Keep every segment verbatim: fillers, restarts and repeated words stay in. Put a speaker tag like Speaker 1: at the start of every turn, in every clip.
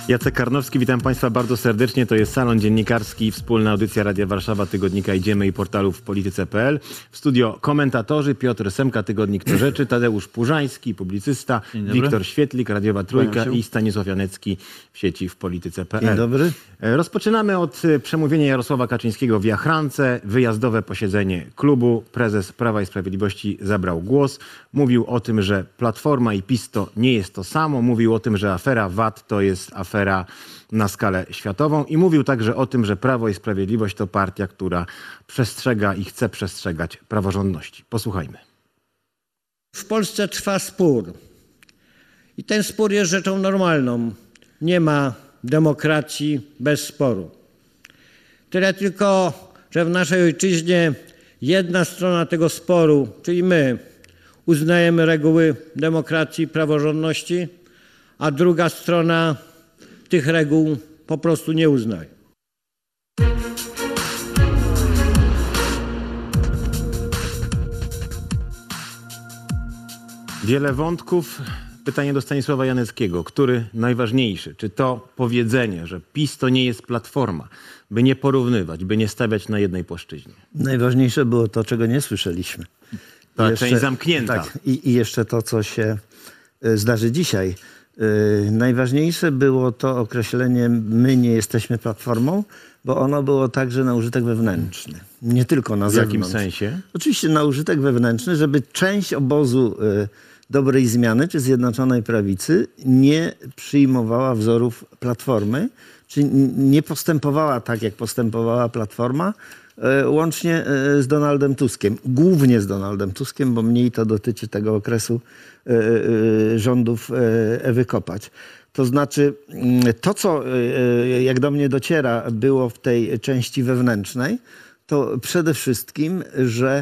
Speaker 1: Jacek Karnowski, witam Państwa bardzo serdecznie. To jest Salon Dziennikarski, wspólna audycja Radia Warszawa, Tygodnika Idziemy i portalu w polityce kropka p l. W studio komentatorzy: Piotr Semka, Tygodnik To Rzeczy, Tadeusz Purzański, publicysta, Wiktor Świetlik, Radiowa Trójka i Stanisław Janecki w sieci w polityce kropka p l.
Speaker 2: Dzień dobry.
Speaker 1: Rozpoczynamy od przemówienia Jarosława Kaczyńskiego w Jachrance. Wyjazdowe posiedzenie klubu. Prezes Prawa i Sprawiedliwości zabrał głos. Mówił o tym, że Platforma i PiS to nie jest to samo. Mówił o tym, że afera V A T to jest afera na skalę światową i mówił także o tym, że Prawo i Sprawiedliwość to partia, która przestrzega i chce przestrzegać praworządności. Posłuchajmy.
Speaker 3: W Polsce trwa spór i ten spór jest rzeczą normalną. Nie ma demokracji bez sporu. Tyle tylko, że w naszej ojczyźnie jedna strona tego sporu, czyli my, uznajemy reguły demokracji i praworządności, a druga strona tych reguł po prostu nie uznaje.
Speaker 1: Wiele wątków. Pytanie do Stanisława Janeckiego. Który najważniejszy? Czy to powiedzenie, że PiS to nie jest Platforma, by nie porównywać, by nie stawiać na jednej płaszczyźnie?
Speaker 2: Najważniejsze było to, czego nie słyszeliśmy.
Speaker 1: Ta
Speaker 2: jeszcze,
Speaker 1: część zamknięta.
Speaker 2: Tak, i, i jeszcze to, co się y, zdarzy dzisiaj. Y, najważniejsze było to określenie my nie jesteśmy Platformą, bo ono było także na użytek wewnętrzny. Nie tylko na
Speaker 1: w
Speaker 2: zewnątrz.
Speaker 1: W jakim sensie?
Speaker 2: Oczywiście na użytek wewnętrzny, żeby część obozu y, Dobrej Zmiany czy Zjednoczonej Prawicy nie przyjmowała wzorów Platformy, czyli nie postępowała tak, jak postępowała Platforma, łącznie z Donaldem Tuskiem. Głównie z Donaldem Tuskiem, bo mniej to dotyczy tego okresu rządów Ewy Kopacz. To znaczy to, co jak do mnie dociera było w tej części wewnętrznej, to przede wszystkim, że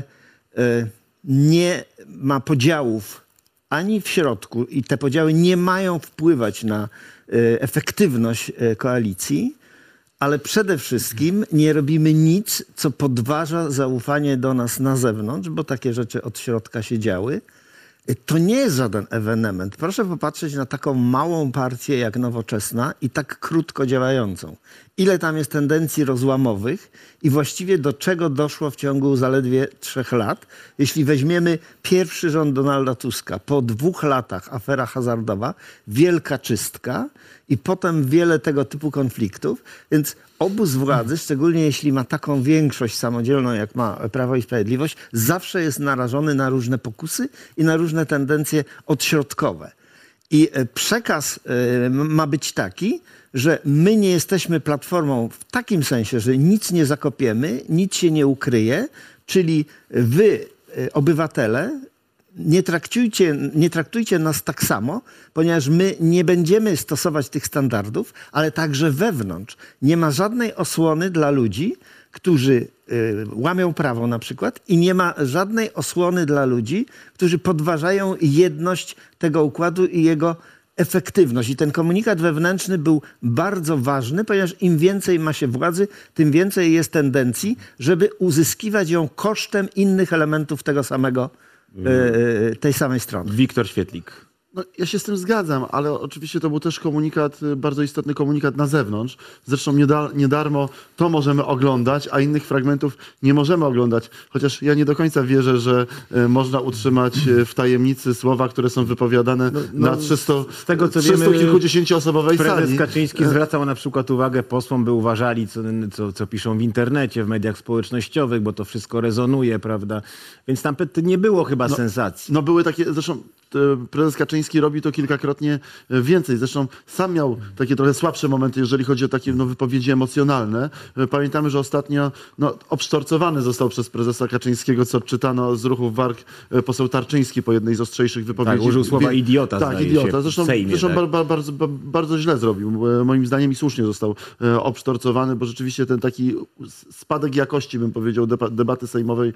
Speaker 2: nie ma podziałów ani w środku i te podziały nie mają wpływać na efektywność koalicji, ale przede wszystkim nie robimy nic, co podważa zaufanie do nas na zewnątrz, bo takie rzeczy od środka się działy. To nie jest żaden ewenement. Proszę popatrzeć na taką małą partię jak Nowoczesna i tak krótko działającą. Ile tam jest tendencji rozłamowych i właściwie do czego doszło w ciągu zaledwie trzech lat. Jeśli weźmiemy pierwszy rząd Donalda Tuska, po dwóch latach afera hazardowa, wielka czystka i potem wiele tego typu konfliktów. Więc obóz władzy, szczególnie jeśli ma taką większość samodzielną, jak ma Prawo i Sprawiedliwość, zawsze jest narażony na różne pokusy i na różne tendencje odśrodkowe. I przekaz ma być taki, że my nie jesteśmy Platformą w takim sensie, że nic nie zakopiemy, nic się nie ukryje, czyli wy, obywatele, nie traktujcie, nie traktujcie nas tak samo, ponieważ my nie będziemy stosować tych standardów, ale także wewnątrz. Nie ma żadnej osłony dla ludzi, którzy y, łamią prawo na przykład i nie ma żadnej osłony dla ludzi, którzy podważają jedność tego układu i jego efektywność. I ten komunikat wewnętrzny był bardzo ważny, ponieważ im więcej ma się władzy, tym więcej jest tendencji, żeby uzyskiwać ją kosztem innych elementów tego samego, y, tej samej strony.
Speaker 1: Wiktor Świetlik.
Speaker 4: No, ja się z tym zgadzam, ale oczywiście to był też komunikat, bardzo istotny komunikat na zewnątrz. Zresztą nie, da, nie darmo to możemy oglądać, a innych fragmentów nie możemy oglądać. Chociaż ja nie do końca wierzę, że y, można utrzymać y, w tajemnicy słowa, które są wypowiadane no, no, na trzystu-kilkudziesięcioosobowej sali.
Speaker 1: Prezes Kaczyński zwracał na przykład uwagę posłom, by uważali, co, co, co piszą w internecie, w mediach społecznościowych, bo to wszystko rezonuje, prawda? Więc tam nie było chyba
Speaker 4: no,
Speaker 1: sensacji.
Speaker 4: No były takie, zresztą prezes Kaczyński robi to kilkakrotnie więcej. Zresztą sam miał takie trochę słabsze momenty, jeżeli chodzi o takie no, wypowiedzi emocjonalne. Pamiętamy, że ostatnio no, obsztorcowany został przez prezesa Kaczyńskiego, co czytano z ruchów warg poseł Tarczyński po jednej z ostrzejszych wypowiedzi.
Speaker 1: Tak, użył słowa idiota.
Speaker 4: Tak, idiota. Zresztą,
Speaker 1: Sejmie,
Speaker 4: zresztą
Speaker 1: tak.
Speaker 4: bar, bar, bardzo, bardzo źle zrobił. Moim zdaniem i słusznie został obsztorcowany, bo rzeczywiście ten taki spadek jakości, bym powiedział, debaty sejmowej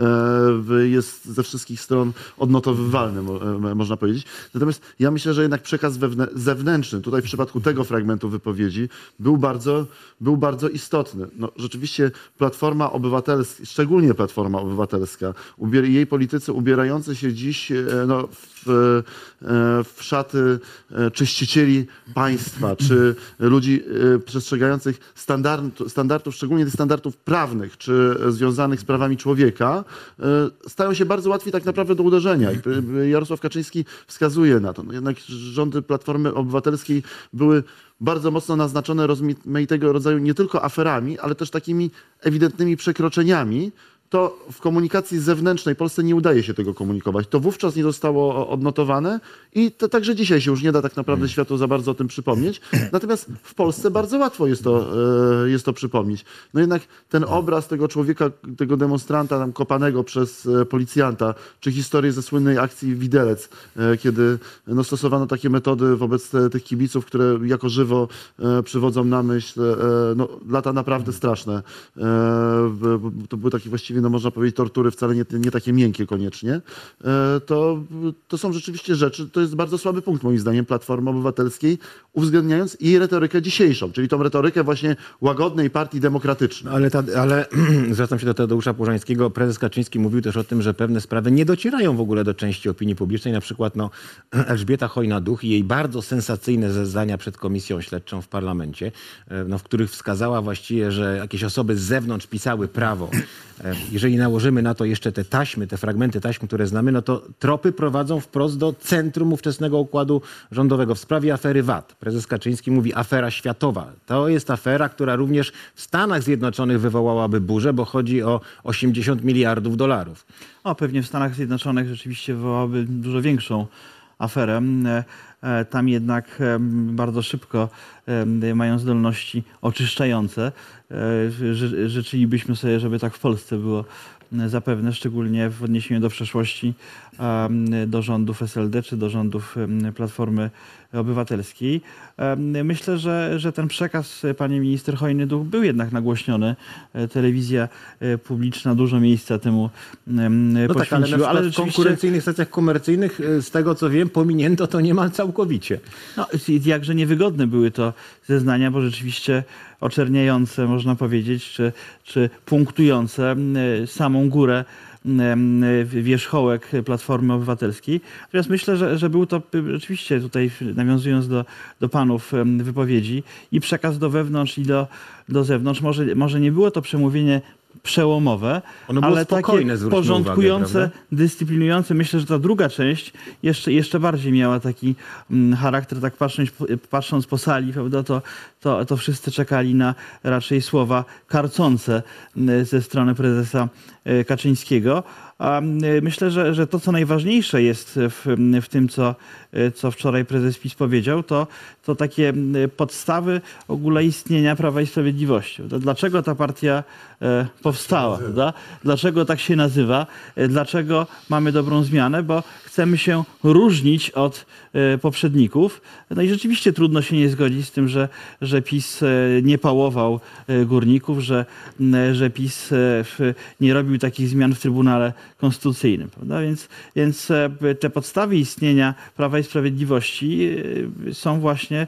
Speaker 4: jest ze wszystkich stron odnotowywalny, można powiedzieć. Natomiast ja myślę, że jednak przekaz zewnętrzny, tutaj w przypadku tego fragmentu wypowiedzi, był bardzo, był bardzo istotny. No, rzeczywiście Platforma Obywatelska, szczególnie Platforma Obywatelska, jej politycy ubierający się dziś no, w w, w szaty czyścicieli państwa, czy ludzi przestrzegających standardów, standardów, szczególnie tych standardów prawnych, czy związanych z prawami człowieka, stają się bardzo łatwi tak naprawdę do uderzenia. I Jarosław Kaczyński wskazuje na to. No jednak rządy Platformy Obywatelskiej były bardzo mocno naznaczone rozmaitego rodzaju nie tylko aferami, ale też takimi ewidentnymi przekroczeniami. To w komunikacji zewnętrznej Polsce nie udaje się tego komunikować. To wówczas nie zostało odnotowane i to także dzisiaj się już nie da tak naprawdę światu za bardzo o tym przypomnieć. Natomiast w Polsce bardzo łatwo jest to, jest to przypomnieć. No jednak ten obraz tego człowieka, tego demonstranta tam kopanego przez policjanta, czy historię ze słynnej akcji Widelec, kiedy no, stosowano takie metody wobec tych kibiców, które jako żywo przywodzą na myśl no, lata naprawdę straszne. To były takie właściwie no można powiedzieć tortury, wcale nie, nie takie miękkie koniecznie, to, to są rzeczywiście rzeczy, to jest bardzo słaby punkt moim zdaniem Platformy Obywatelskiej, uwzględniając jej retorykę dzisiejszą, czyli tą retorykę właśnie łagodnej partii demokratycznej.
Speaker 1: Ale, ta, ale zwracam się do Tadeusza Płużańskiego. Prezes Kaczyński mówił też o tym, że pewne sprawy nie docierają w ogóle do części opinii publicznej. Na przykład no, Elżbieta Chojna-Duch i jej bardzo sensacyjne zeznania przed komisją śledczą w parlamencie, no, w których wskazała właściwie, że jakieś osoby z zewnątrz pisały prawo. Jeżeli nałożymy na to jeszcze te taśmy, te fragmenty taśm, które znamy, no to tropy prowadzą wprost do centrum ówczesnego układu rządowego. W sprawie afery V A T prezes Kaczyński mówi afera światowa. To jest afera, która również w Stanach Zjednoczonych wywołałaby burzę, bo chodzi o osiemdziesiąt miliardów dolarów.
Speaker 5: O, pewnie w Stanach Zjednoczonych rzeczywiście wywołałaby dużo większą aferę. Tam jednak bardzo szybko mają zdolności oczyszczające. Życzylibyśmy sobie, żeby tak w Polsce było zapewne, szczególnie w odniesieniu do przeszłości, do rządów S L D czy do rządów Platformy Obywatelskiej. Myślę, że, że ten przekaz pani minister Chojny-Duch był jednak nagłośniony. Telewizja publiczna dużo miejsca temu
Speaker 1: no
Speaker 5: poświęciła.
Speaker 1: Tak, ale,
Speaker 5: ale
Speaker 1: w konkurencyjnych stacjach komercyjnych, z tego co wiem, pominięto to niemal całkowicie.
Speaker 5: No, jakże niewygodne były to zeznania, bo rzeczywiście oczerniające, można powiedzieć, czy, czy punktujące samą górę wierzchołek Platformy Obywatelskiej. Natomiast myślę, że, że był to rzeczywiście tutaj, nawiązując do, do panów wypowiedzi, i przekaz do wewnątrz i do, do zewnątrz. Może, może nie było to przemówienie przełomowe,
Speaker 1: Ono było
Speaker 5: ale
Speaker 1: spokojne,
Speaker 5: takie
Speaker 1: zwróćmy
Speaker 5: porządkujące,
Speaker 1: uwagę,
Speaker 5: dyscyplinujące. Myślę, że ta druga część jeszcze, jeszcze bardziej miała taki mm, charakter, tak patrząc, patrząc po sali, prawda, to, to, to wszyscy czekali na raczej słowa karcące ze strony prezesa Kaczyńskiego. A myślę, że, że to, co najważniejsze jest w, w tym, co, co wczoraj prezes PiS powiedział, to, to takie podstawy w ogóle istnienia Prawa i Sprawiedliwości. Dlaczego ta partia powstała? Da? Dlaczego tak się nazywa? Dlaczego mamy dobrą zmianę? Bo chcemy się różnić od poprzedników. No i rzeczywiście trudno się nie zgodzić z tym, że, że PiS nie pałował górników, że, że PiS nie robił takich zmian w Trybunale Konstytucyjnym. Prawda? Więc, więc te podstawy istnienia Prawa i Sprawiedliwości są właśnie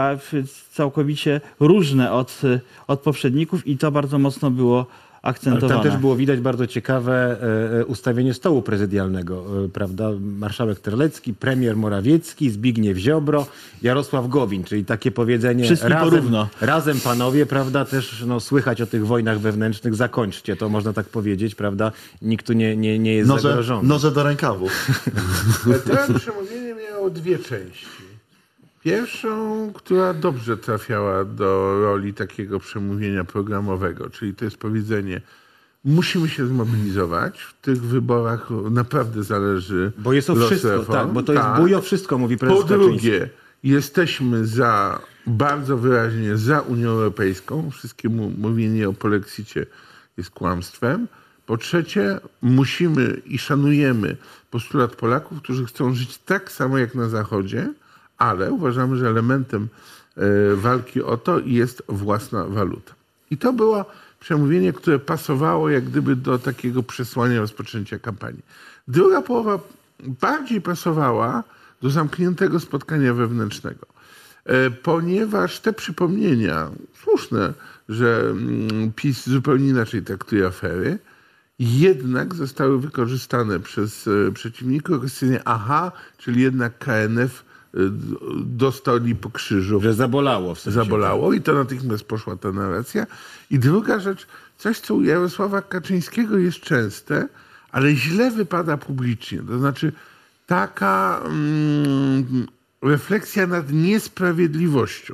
Speaker 5: całkowicie różne od, od poprzedników i to bardzo mocno było akcentowane.
Speaker 1: Ale tam też było widać bardzo ciekawe e, ustawienie stołu prezydialnego, e, prawda? Marszałek Terlecki, premier Morawiecki, Zbigniew Ziobro, Jarosław Gowin, czyli takie powiedzenie
Speaker 5: Wszystkim
Speaker 1: razem,
Speaker 5: porówno.
Speaker 1: razem panowie, prawda? Też no, słychać o tych wojnach wewnętrznych, zakończcie to, można tak powiedzieć, prawda? Nikt tu nie, nie, nie jest
Speaker 4: Noże,
Speaker 1: zagrożony.
Speaker 4: noże do rękawów.
Speaker 6: To przemówienie miało dwie części. Pierwszą, która dobrze trafiała do roli takiego przemówienia programowego, czyli to jest powiedzenie, musimy się zmobilizować, w tych wyborach naprawdę zależy
Speaker 1: Bo jest o
Speaker 6: los
Speaker 1: wszystko,
Speaker 6: reform.
Speaker 1: tak, bo to jest
Speaker 6: Tak.
Speaker 1: bój o wszystko, mówi prezes
Speaker 6: Po
Speaker 1: Kaczyński.
Speaker 6: drugie, jesteśmy za, bardzo wyraźnie za Unią Europejską. Wszystkiemu mówienie o polexicie jest kłamstwem. Po trzecie, musimy i szanujemy postulat Polaków, którzy chcą żyć tak samo jak na Zachodzie, ale uważamy, że elementem e, walki o to jest własna waluta. I to było przemówienie, które pasowało jak gdyby do takiego przesłania rozpoczęcia kampanii. Druga połowa bardziej pasowała do zamkniętego spotkania wewnętrznego, e, ponieważ te przypomnienia, słuszne, że mm, PiS zupełnie inaczej traktuje afery, jednak zostały wykorzystane przez e, przeciwników jako scenie aha, czyli jednak K N F e, dostali po krzyżu.
Speaker 1: Że zabolało w sensie.
Speaker 6: Zabolało i to natychmiast poszła ta narracja. I druga rzecz, coś co u Jarosława Kaczyńskiego jest częste, ale źle wypada publicznie. To znaczy taka mm, refleksja nad niesprawiedliwością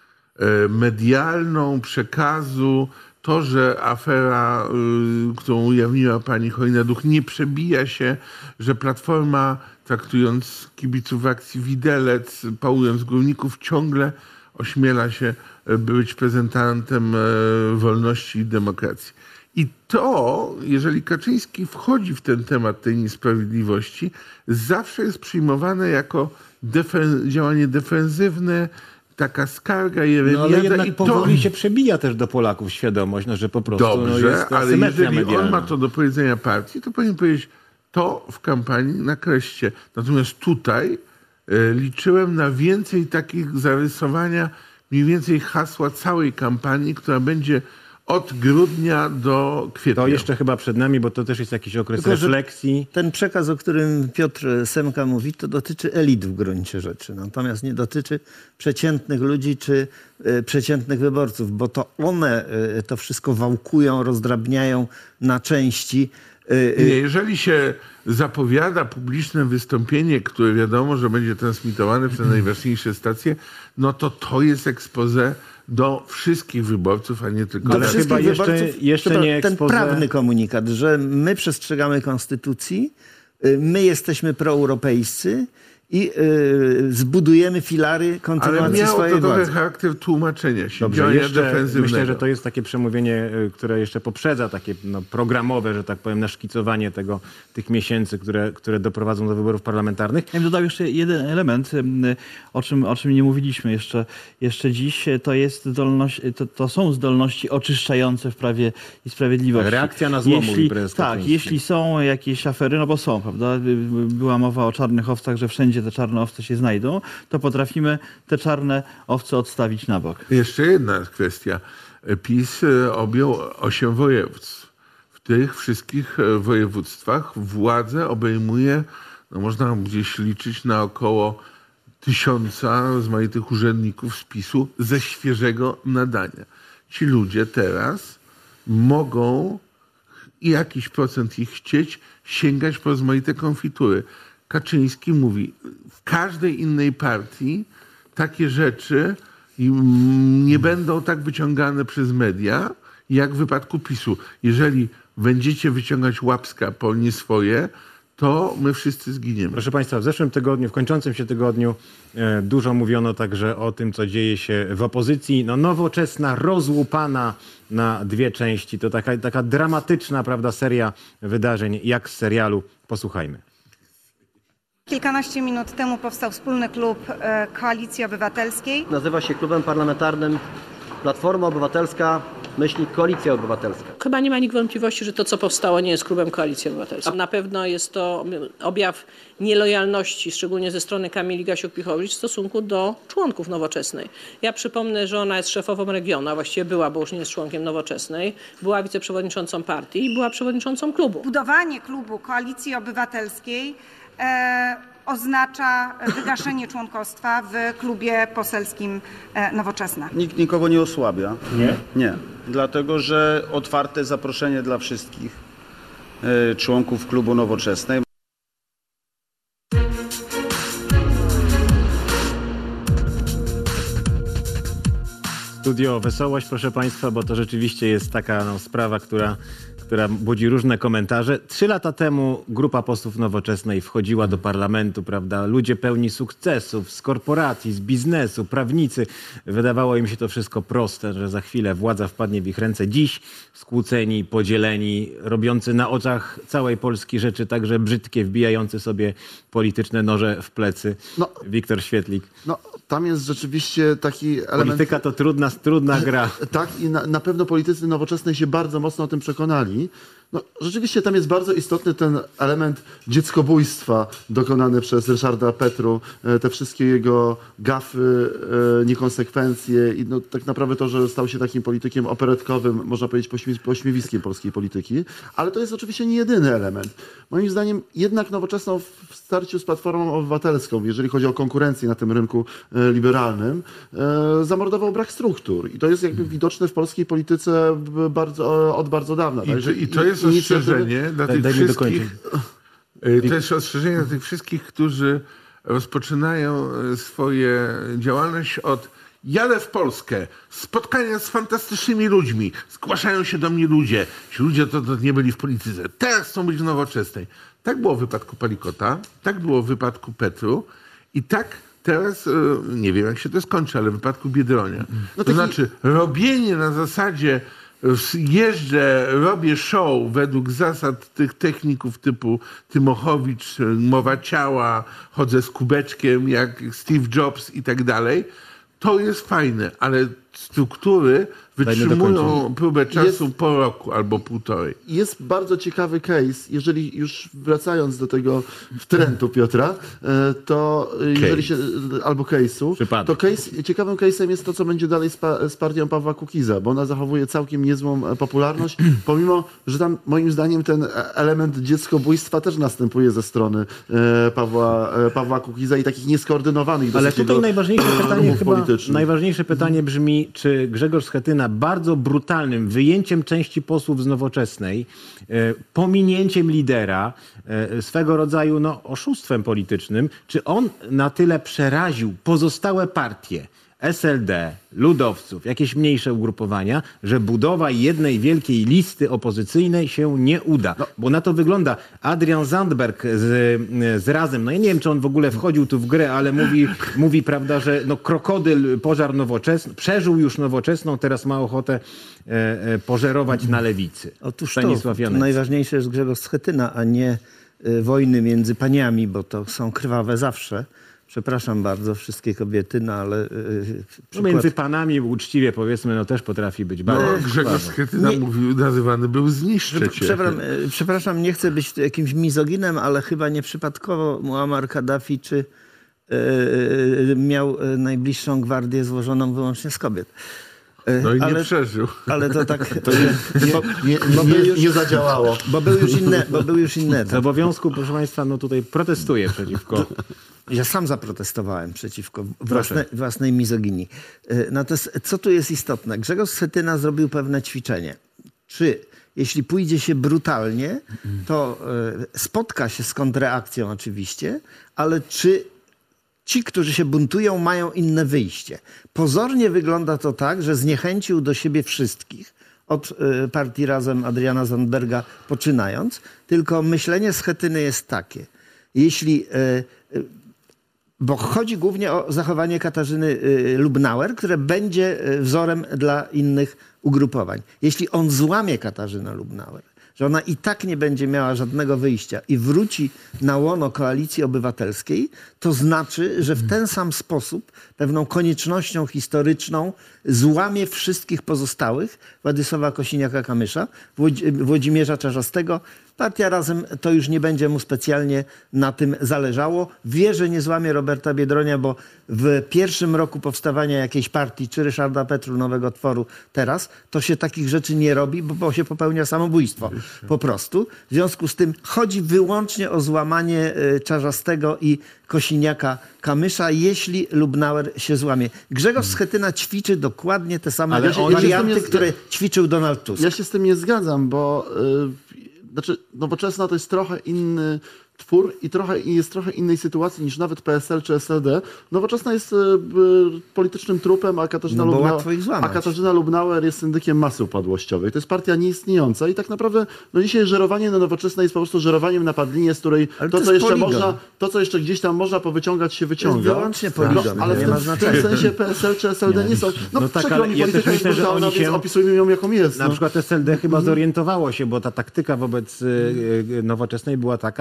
Speaker 6: e, medialną, przekazu, to, że afera, y, którą ujawniła pani Chojna-Duch, nie przebija się, że Platforma, traktując kibiców akcji Widelec, pałując górników, ciągle ośmiela się być prezentantem e, wolności i demokracji. I to, jeżeli Kaczyński wchodzi w ten temat tej niesprawiedliwości, zawsze jest przyjmowane jako defen- działanie defensywne, taka skarga,
Speaker 1: No
Speaker 6: jeremiada.
Speaker 1: ale jednak
Speaker 6: i
Speaker 1: powoli
Speaker 6: to...
Speaker 1: się przebija też do Polaków świadomość, no, że po prostu no,
Speaker 6: Dobrze,
Speaker 1: jest to
Speaker 6: ale
Speaker 1: asymetria
Speaker 6: jeżeli
Speaker 1: medialna.
Speaker 6: on ma to do powiedzenia partii, to powinien powiedzieć to w kampanii nakreślcie. Natomiast tutaj e, liczyłem na więcej takich zarysowania, mniej więcej hasła całej kampanii, która będzie od grudnia do kwietnia.
Speaker 1: To jeszcze chyba przed nami, bo to też jest jakiś okres
Speaker 2: Tylko, że
Speaker 1: refleksji.
Speaker 2: Ten przekaz, o którym Piotr Semka mówi, to dotyczy elit w gruncie rzeczy. Natomiast nie dotyczy przeciętnych ludzi czy y, przeciętnych wyborców, bo to one y, to wszystko wałkują, rozdrabniają na części. Y,
Speaker 6: Nie,
Speaker 2: y,
Speaker 6: jeżeli się zapowiada publiczne wystąpienie, które wiadomo, że będzie transmitowane przez najważniejsze stacje, no to to jest expose do wszystkich wyborców, a nie tylko
Speaker 1: Ale
Speaker 6: dla
Speaker 2: wszystkich
Speaker 1: chyba jeszcze-
Speaker 2: wyborców,
Speaker 1: jeszcze
Speaker 2: to
Speaker 1: nie
Speaker 2: ten
Speaker 1: expose-
Speaker 2: prawny komunikat, że my przestrzegamy konstytucji, y, my jesteśmy proeuropejscy i y, zbudujemy filary
Speaker 6: Ale
Speaker 2: kontynuacji
Speaker 6: miało
Speaker 2: swojej
Speaker 6: to trochę
Speaker 2: władzy.
Speaker 6: charakter tłumaczenia się,
Speaker 1: Dobrze,
Speaker 6: działania
Speaker 1: jeszcze
Speaker 6: defensywnego.
Speaker 1: myślę, że to jest takie przemówienie, y, które jeszcze poprzedza takie no, programowe, że tak powiem, naszkicowanie tego, tych miesięcy, które, które doprowadzą do wyborów parlamentarnych.
Speaker 5: Ja bym dodał jeszcze jeden element, em, o czym, o czym nie mówiliśmy jeszcze, jeszcze dziś. To, jest zdolność, to, to są zdolności oczyszczające w Prawie i Sprawiedliwości.
Speaker 1: Reakcja na zło, mówi
Speaker 5: jeśli,
Speaker 1: prezes
Speaker 5: Tak,
Speaker 1: Kaczyński.
Speaker 5: jeśli są jakieś afery, no bo są, prawda? Była mowa o czarnych owcach, że wszędzie te czarne owce się znajdą, to potrafimy te czarne owce odstawić na bok.
Speaker 6: Jeszcze jedna kwestia. PiS e, objął osiem województw. W tych wszystkich e, województwach władzę obejmuje, no można gdzieś liczyć na około tysiąca rozmaitych urzędników z PiSu ze świeżego nadania. Ci ludzie teraz mogą i jakiś procent ich chcieć sięgać po rozmaite konfitury. Kaczyński mówi, w każdej innej partii takie rzeczy mm, nie będą tak wyciągane przez media, jak w wypadku PiSu. Jeżeli będziecie wyciągać łapska po nie swoje, to my wszyscy zginiemy.
Speaker 1: Proszę Państwa, w zeszłym tygodniu, w kończącym się tygodniu e, dużo mówiono także o tym, co dzieje się w opozycji. No, Nowoczesna rozłupana na dwie części. To taka, taka dramatyczna, prawda, seria wydarzeń, jak z serialu. Posłuchajmy.
Speaker 7: Kilkanaście minut temu powstał wspólny klub e, Koalicji Obywatelskiej.
Speaker 8: Nazywa się klubem parlamentarnym Platforma Obywatelska, myślnik Koalicja Obywatelska.
Speaker 9: Chyba nie ma nikt wątpliwości, że to, co powstało, nie jest klubem Koalicji Obywatelskiej. Na pewno jest to objaw nielojalności, szczególnie ze strony Kamili Gasiuk-Pihowicz w stosunku do członków Nowoczesnej. Ja przypomnę, że ona jest szefową regionu, a właściwie była, bo już nie jest członkiem Nowoczesnej, była wiceprzewodniczącą partii i była przewodniczącą klubu.
Speaker 7: Budowanie klubu Koalicji Obywatelskiej e, oznacza wygaszenie członkostwa w klubie poselskim e, Nowoczesna.
Speaker 10: Nikt nikogo nie osłabia. Nie? Nie. Dlatego, że otwarte zaproszenie dla wszystkich y, członków klubu Nowoczesnej.
Speaker 1: Studio Wesołość, proszę Państwa, bo to rzeczywiście jest taka no, sprawa, która, która budzi różne komentarze. Trzy lata temu grupa posłów Nowoczesnej wchodziła do parlamentu, prawda? Ludzie pełni sukcesów, z korporacji, z biznesu, prawnicy. Wydawało im się to wszystko proste, że za chwilę władza wpadnie w ich ręce. Dziś skłóceni, podzieleni, robiący na oczach całej Polski rzeczy także brzydkie, wbijający sobie polityczne noże w plecy.
Speaker 4: No.
Speaker 1: Wiktor Świetlik.
Speaker 4: No, tam jest rzeczywiście taki element...
Speaker 1: Polityka to trudna, trudna gra.
Speaker 4: Tak, i na, na pewno politycy Nowoczesnej się bardzo mocno o tym przekonali, No, rzeczywiście tam jest bardzo istotny ten element dzieckobójstwa dokonany przez Ryszarda Petru, e, te wszystkie jego gafy, e, niekonsekwencje i no, tak naprawdę to, że stał się takim politykiem operetkowym, można powiedzieć pośmie- pośmiewiskiem polskiej polityki, ale to jest oczywiście nie jedyny element. Moim zdaniem jednak Nowoczesną w starciu z Platformą Obywatelską, jeżeli chodzi o konkurencję na tym rynku e, liberalnym, e, zamordował brak struktur i to jest jakby widoczne w polskiej polityce b- bardzo, od bardzo dawna.
Speaker 6: I,
Speaker 4: Także
Speaker 6: to, I to jest
Speaker 4: inicjatywy-
Speaker 6: ostrzeżenie dla
Speaker 1: Daj-
Speaker 6: tych
Speaker 1: daj mi
Speaker 6: wszystkich. y, To jest ostrzeżenie dla tych wszystkich, którzy rozpoczynają y, swoje działalność od jadę w Polskę, spotkania z fantastycznymi ludźmi, zgłaszają się do mnie ludzie. Ci ludzie to, to nie byli w polityce. Teraz chcą być w Nowoczesnej. Tak było w wypadku Palikota, tak było w wypadku Petru i tak teraz, y, nie wiem jak się to skończy, ale w wypadku Biedronia.
Speaker 4: No
Speaker 6: to
Speaker 4: taki-
Speaker 6: znaczy robienie na zasadzie jeżdżę, robię show według zasad tych techników typu Tymochowicz, mowa ciała, chodzę z kubeczkiem jak Steve Jobs i tak dalej. To jest fajne, ale struktury wytrzymują próbę czasu
Speaker 4: Jest-
Speaker 6: po roku albo półtorej.
Speaker 4: Jest bardzo ciekawy case, jeżeli już wracając do tego trendu Piotra, e, to e, jeżeli się, albo case'u,
Speaker 1: Przypadek.
Speaker 4: to case, ciekawym case'em jest to, co będzie dalej z, pa, z partią Pawła Kukiza, bo ona zachowuje całkiem niezłą e, popularność, pomimo, że tam moim zdaniem ten e, element dzieckobójstwa też następuje ze strony e, Pawła, e, Pawła Kukiza i takich nieskoordynowanych
Speaker 1: Ale
Speaker 4: dosyć
Speaker 1: tutaj
Speaker 4: jego
Speaker 1: najważniejsze pytanie
Speaker 4: ruchów
Speaker 1: chyba,
Speaker 4: politycznych.
Speaker 1: najważniejsze pytanie brzmi, czy Grzegorz Schetyna bardzo brutalnym wyjęciem części posłów z Nowoczesnej, e, pominięciem lidera, e, swego rodzaju no, oszustwem politycznym, czy on na tyle przeraził pozostałe partie, S L D, ludowców, jakieś mniejsze ugrupowania, że budowa jednej wielkiej listy opozycyjnej się nie uda. Bo na to wygląda. Adrian Zandberg z, z Razem, no ja nie wiem, czy on w ogóle wchodził tu w grę, ale mówi, mówi prawda, że no, krokodyl pożar nowoczesny, przeżył już Nowoczesną, teraz ma ochotę e, e, pożerować na lewicy.
Speaker 2: Otóż to,
Speaker 1: Stanisław
Speaker 2: to
Speaker 1: Janecki.
Speaker 2: najważniejsze jest Grzegorz Schetyna, a nie y, wojny między paniami, bo to są krwawe zawsze. Przepraszam bardzo wszystkie kobiety, no ale y,
Speaker 1: No,
Speaker 2: przykład...
Speaker 1: między panami uczciwie powiedzmy, no też potrafi być bardzo
Speaker 6: No, Grzegorz
Speaker 1: krwawo.
Speaker 6: Schetyna
Speaker 2: Nie-
Speaker 6: mówił, nazywany był zniszczę cię.
Speaker 2: Przepraszam, y, przepraszam, nie chcę być tu jakimś mizoginem, ale chyba nieprzypadkowo Muammar Kaddafi czy y, y, miał y, najbliższą gwardię złożoną wyłącznie z kobiet. Y,
Speaker 6: No i nie
Speaker 2: ale,
Speaker 6: przeżył.
Speaker 2: ale to tak... To nie, bo,
Speaker 4: Nie,
Speaker 2: bo
Speaker 4: nie,
Speaker 2: był już-
Speaker 4: nie zadziałało.
Speaker 2: bo był już inny, bo był już inny
Speaker 1: Z
Speaker 2: etap.
Speaker 1: obowiązku, proszę Państwa, no tutaj protestuję przeciwko.
Speaker 2: Ja sam zaprotestowałem przeciwko własne, własnej mizoginii. Y, Natomiast co tu jest istotne? Grzegorz Schetyna zrobił pewne ćwiczenie. Czy jeśli pójdzie się brutalnie, to y, spotka się z kontrreakcją oczywiście, ale czy ci, którzy się buntują, mają inne wyjście? Pozornie wygląda to tak, że zniechęcił do siebie wszystkich, od y, partii Razem Adriana Zandberga poczynając, tylko myślenie Schetyny jest takie. Jeśli y, y, bo chodzi głównie o zachowanie Katarzyny y, Lubnauer, które będzie y, wzorem dla innych ugrupowań. Jeśli on złamie Katarzynę Lubnauer, że ona i tak nie będzie miała żadnego wyjścia i wróci na łono Koalicji Obywatelskiej, to znaczy, że w ten sam sposób, pewną koniecznością historyczną, złamie wszystkich pozostałych, Władysława Kosiniaka-Kamysza, Włodzi- Włodzimierza Czarzastego. Partia Razem to już nie będzie mu specjalnie na tym zależało. Wie, że nie złamie Roberta Biedronia, bo w pierwszym roku powstawania jakiejś partii, czy Ryszarda Petru, nowego tworu teraz, to się takich rzeczy nie robi, bo, bo się popełnia samobójstwo po prostu. W związku z tym chodzi wyłącznie o złamanie y, Czarzastego i Kosiniaka-Kamysza, jeśli Lubnauer się złamie. Grzegorz Schetyna ćwiczy dokładnie te same
Speaker 4: Ale on-
Speaker 2: warianty,
Speaker 4: ja się z tym nie-
Speaker 2: które ćwiczył Donald Tusk.
Speaker 4: Ja się z tym nie zgadzam, bo y, znaczy Nowoczesna to jest trochę inny twór i trochę, i jest trochę innej sytuacji niż nawet P S L czy S L D. Nowoczesna jest y, y, politycznym trupem, a Katarzyna,
Speaker 2: No bo
Speaker 4: Lubnauer,
Speaker 2: łatwo ich
Speaker 4: a
Speaker 2: złamać.
Speaker 4: Katarzyna Lubnauer jest syndykiem masy upadłościowej. To jest partia nieistniejąca i tak naprawdę no dzisiaj żerowanie na Nowoczesnej jest po prostu żerowaniem na padlinie, z której
Speaker 2: Ale
Speaker 4: to,
Speaker 2: to
Speaker 4: co
Speaker 2: jest
Speaker 4: jeszcze
Speaker 2: poligon.
Speaker 4: można, to, co jeszcze gdzieś tam można powyciągać, się wyciąga.
Speaker 2: wyłącznie poligon,
Speaker 4: no, ale
Speaker 2: nie
Speaker 4: w tym,
Speaker 2: ma
Speaker 4: w
Speaker 2: znaczenia.
Speaker 4: tym sensie P S L czy S L D nie, są. No,
Speaker 1: No
Speaker 4: no
Speaker 1: tak,
Speaker 4: przykro
Speaker 1: ale
Speaker 4: mi,
Speaker 1: ja też
Speaker 4: polityka
Speaker 1: myślę,
Speaker 4: jest
Speaker 1: że
Speaker 4: brutalna,
Speaker 1: oni
Speaker 4: więc
Speaker 1: się-
Speaker 4: opisujmy ją jaką jest.
Speaker 1: Na
Speaker 4: no.
Speaker 1: przykład S L D chyba zorientowało się, bo ta taktyka wobec y, y, Nowoczesnej była taka, że rozmawiała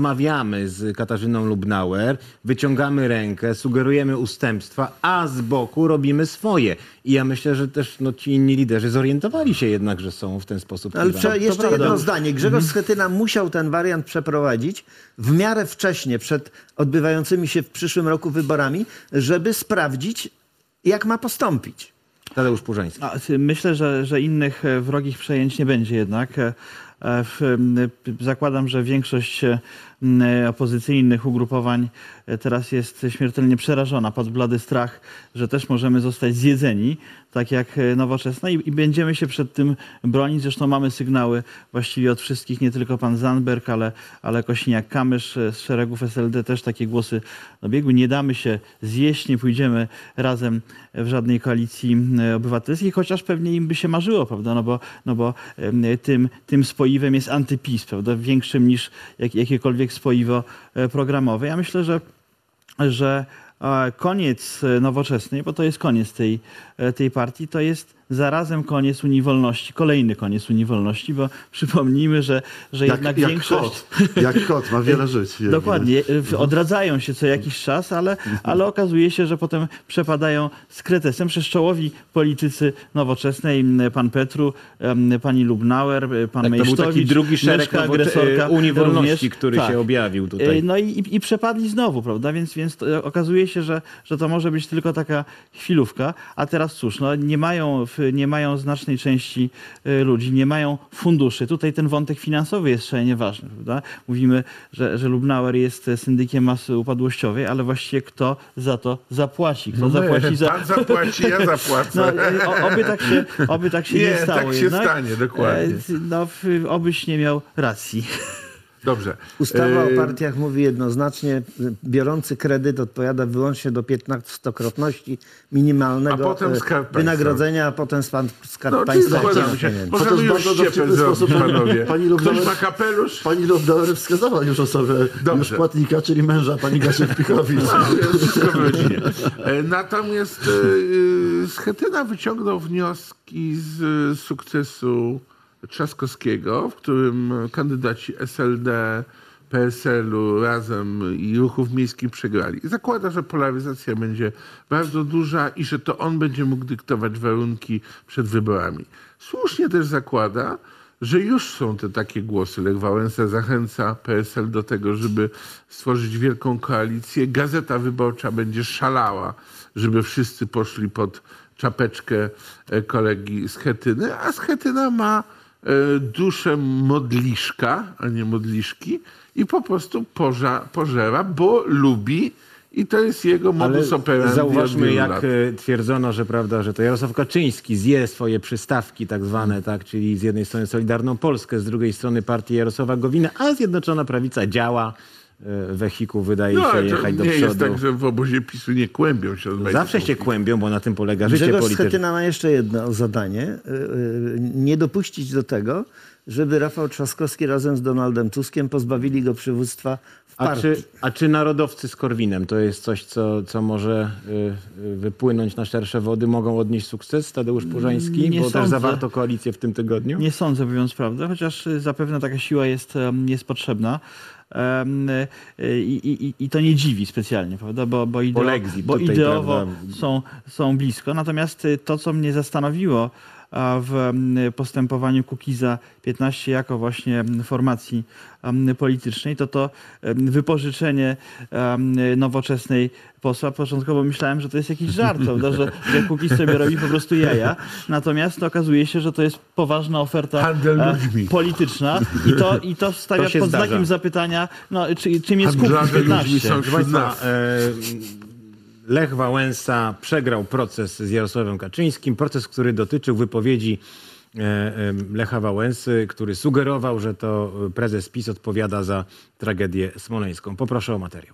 Speaker 1: rozmawiamy z Katarzyną Lubnauer, wyciągamy rękę, sugerujemy ustępstwa, a z boku robimy swoje. I ja myślę, że też no, ci inni liderzy zorientowali się jednak, że są w ten sposób.
Speaker 2: Ale
Speaker 1: kiwani.
Speaker 2: jeszcze
Speaker 1: To
Speaker 2: jedno
Speaker 1: prawda.
Speaker 2: zdanie. Grzegorz Schetyna musiał ten wariant przeprowadzić w miarę wcześnie, przed odbywającymi się w przyszłym roku wyborami, żeby sprawdzić, jak ma postąpić.
Speaker 1: Tadeusz Purzański.
Speaker 5: A, myślę, że, że innych e, wrogich przejęć nie będzie jednak. E, w, m, zakładam, że większość e, opozycyjnych ugrupowań e, teraz jest śmiertelnie przerażona, pod blady strach, że też możemy zostać zjedzeni, tak jak e, Nowoczesna i, i będziemy się przed tym bronić. Zresztą mamy sygnały właściwie od wszystkich, nie tylko pan Zandberg, ale, ale Kosiniak-Kamysz e, z szeregów S L D też takie głosy dobiegły. Nie damy się zjeść, nie pójdziemy razem w żadnej koalicji e, obywatelskiej, chociaż pewnie im by się marzyło, prawda? No bo, no bo e, tym, tym spoiwem jest antyPiS, prawda? Większym niż jak, jakiekolwiek spoiwo e, programowe. Ja myślę, że, że e, koniec Nowoczesnej, bo to jest koniec tej, e, tej partii, to jest zarazem koniec Unii Wolności, kolejny koniec Unii Wolności, bo przypomnijmy, że, że
Speaker 4: Jak,
Speaker 5: jednak
Speaker 4: jak
Speaker 5: większość...
Speaker 4: kot. Jak kot, ma wiele żyć.
Speaker 5: Dokładnie. Odradzają się co jakiś czas, ale, ale okazuje się, że potem przepadają z kretesem. Przecież czołowi politycy Nowoczesnej, pan Petru, pani Lubnauer, pan
Speaker 1: Tak, to był taki
Speaker 5: Mejsztowicz,
Speaker 1: drugi szereg
Speaker 5: myszka,
Speaker 1: nowo-
Speaker 5: agresorka
Speaker 1: Unii Wolności,
Speaker 5: również.
Speaker 1: który
Speaker 5: Tak.
Speaker 1: się objawił tutaj.
Speaker 5: No i, i, i przepadli znowu, prawda? Więc, więc to okazuje się, że, że to może być tylko taka chwilówka. A teraz cóż, no nie mają, nie mają znacznej części y, ludzi, nie mają funduszy. Tutaj ten wątek finansowy jest szalenie ważny, prawda? Mówimy, że, że Lubnauer jest syndykiem masy upadłościowej, ale właściwie kto za to zapłaci? Kto
Speaker 6: No
Speaker 5: zapłaci
Speaker 6: my,
Speaker 5: za...
Speaker 6: Pan zapłaci, ja zapłacę.
Speaker 5: No, o, oby tak się, oby tak się nie,
Speaker 6: Nie,
Speaker 5: stało
Speaker 6: tak się
Speaker 5: jednak.
Speaker 6: stanie, dokładnie.
Speaker 5: E, No, w- obyś nie miał racji.
Speaker 6: Dobrze.
Speaker 2: Ustawa
Speaker 6: E,
Speaker 2: o partiach mówi jednoznacznie, biorący kredyt odpowiada wyłącznie do piętnastokrotności minimalnego
Speaker 6: A potem
Speaker 2: e,
Speaker 6: Skarb Państwa.
Speaker 2: wynagrodzenia, a potem span- Skarb
Speaker 6: No, czyli
Speaker 2: Państwa.
Speaker 6: dokładamy
Speaker 2: nie
Speaker 6: się.
Speaker 2: pieniędzy.
Speaker 6: Możemy
Speaker 4: To też
Speaker 6: już
Speaker 4: bardzo
Speaker 6: ściepę
Speaker 4: dowcipny
Speaker 6: zrobić,
Speaker 4: sposób.
Speaker 6: panowie.
Speaker 4: Pani
Speaker 6: Ktoś
Speaker 4: Lubnauer-
Speaker 6: ma kapelusz?
Speaker 4: Pani Lubnauer wskazała już osobę,
Speaker 6: Dobrze.
Speaker 4: już płatnika, czyli męża pani Gasiuk-Pichowicz.
Speaker 6: No, wszystko w rodzinie. E, Natomiast e, e, Schetyna wyciągnął wnioski z e, sukcesu Trzaskowskiego, w którym kandydaci S L D, P S L-u, Razem i Ruchów Miejskich przegrali. Zakłada, że polaryzacja będzie bardzo duża i że to on będzie mógł dyktować warunki przed wyborami. Słusznie też zakłada, że już są te takie głosy. Lech Wałęsa zachęca P S L do tego, żeby stworzyć wielką koalicję. Gazeta Wyborcza będzie szalała, żeby wszyscy poszli pod czapeczkę e, kolegi Schetyny, a Schetyna ma e, duszę modliszka, a nie modliszki i po prostu poża, pożera, bo lubi i to jest jego modus operandi.
Speaker 1: Zauważmy,
Speaker 6: od wielu
Speaker 1: jak
Speaker 6: lat.
Speaker 1: e, twierdzono, że prawda, że to Jarosław Kaczyński zje swoje przystawki tak zwane, tak, czyli z jednej strony Solidarną Polskę, z drugiej strony partię Jarosława Gowina, a Zjednoczona Prawica działa, e, wehikuł wydaje
Speaker 6: No,
Speaker 1: się
Speaker 6: ale to
Speaker 1: jechać do
Speaker 6: nie
Speaker 1: przodu.
Speaker 6: jest tak, że w obozie PiSu nie kłębią się. od
Speaker 1: Zawsze się kłębią, bo na tym polega życie
Speaker 2: Grzegorz
Speaker 1: polityczne.
Speaker 2: Schetyna ma jeszcze jedno zadanie. y, y, Nie dopuścić do tego, żeby Rafał Trzaskowski razem z Donaldem Tuskiem pozbawili go przywództwa w
Speaker 1: A
Speaker 2: partii.
Speaker 1: czy, a czy narodowcy z Korwinem to jest coś, co, co może y, y, wypłynąć na szersze wody? Mogą odnieść sukces? Tadeusz Purzański?
Speaker 5: Nie
Speaker 1: bo też
Speaker 5: sądzę.
Speaker 1: zawarto koalicję w tym tygodniu.
Speaker 5: Nie sądzę, mówiąc prawdę, chociaż y, zapewne taka siła jest, em, jest potrzebna. Em, y, I, i, I to nie dziwi specjalnie, prawda? Bo, bo, ideo,
Speaker 1: Polexit
Speaker 5: bo
Speaker 1: tutaj,
Speaker 5: ideowo
Speaker 1: prawda?
Speaker 5: są, są blisko. Natomiast y, to, co mnie zastanowiło a, w em, postępowaniu Kukiza piętnaście jako właśnie em, formacji em, politycznej, to to em, wypożyczenie em, nowoczesnej posła. Początkowo myślałem, że to jest jakiś żart, prawda? Że, że Kukiz sobie robi po prostu jaja. Natomiast okazuje się, że to jest poważna oferta
Speaker 6: Handel
Speaker 5: e,
Speaker 6: ludźmi.
Speaker 5: polityczna i to, i to stawia
Speaker 1: To się
Speaker 5: pod
Speaker 1: zdarza.
Speaker 5: znakiem zapytania, no, czy, czym jest Kukiz
Speaker 6: Handlarze ludźmi
Speaker 5: piętnaście.
Speaker 6: są
Speaker 1: Proszę
Speaker 6: wśród
Speaker 1: Państwa,
Speaker 6: nas.
Speaker 1: e, Lech Wałęsa przegrał proces z Jarosławem Kaczyńskim. Proces, który dotyczył wypowiedzi e, e, Lecha Wałęsy, który sugerował, że to prezes PiS odpowiada za tragedię smoleńską. Poproszę o materiał.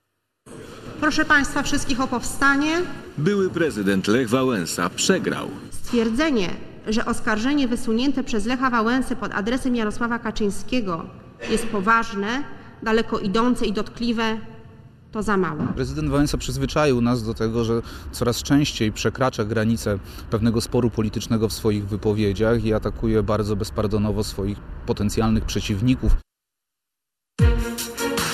Speaker 11: Proszę Państwa wszystkich o powstanie.
Speaker 12: Były prezydent Lech Wałęsa przegrał.
Speaker 11: Stwierdzenie, że oskarżenie wysunięte przez Lecha Wałęsę pod adresem Jarosława Kaczyńskiego jest poważne, daleko idące i dotkliwe, to za mało.
Speaker 13: Prezydent Wałęsa przyzwyczaił nas do tego, że coraz częściej przekracza granice pewnego sporu politycznego w swoich wypowiedziach i atakuje bardzo bezpardonowo swoich potencjalnych przeciwników.